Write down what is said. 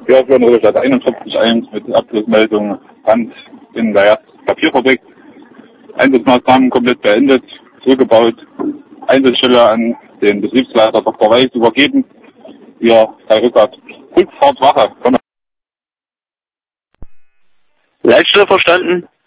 Ja, für eine Stadt 41.1 mit Abschlussmeldung Brand in der Papierfabrik. Einsatzmaßnahmen komplett beendet, zurückgebaut, Einsatzstelle an den Betriebsleiter Dr. Weiß übergeben. Wir bei Rückfahrtwache. Leitstelle verstanden?